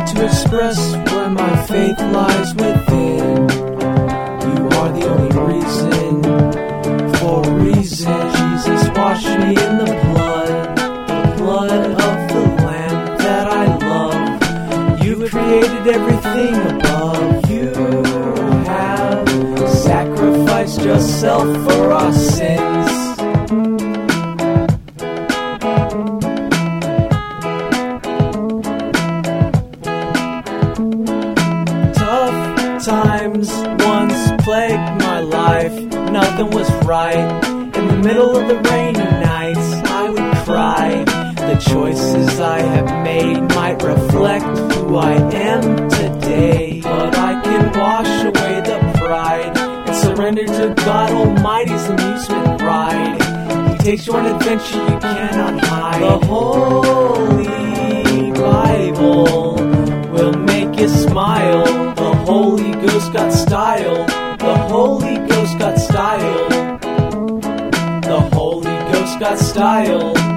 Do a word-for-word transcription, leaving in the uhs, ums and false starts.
want to express where my faith lies within. You are the only reason, for a reason. Jesus washed me in the blood, the blood of the Lamb that I love. You've created everything above. You have sacrificed yourself for our sins. Times once plagued my life, nothing was right. In the middle of the rainy nights, I would cry. The choices I have made might reflect who I am today, but I can wash away the pride and surrender to God Almighty's amusement ride. He takes you on an adventure you cannot hide. The Holy Bible will make you smile. The Holy Ghost got style. The Holy Ghost got style. The Holy Ghost got style.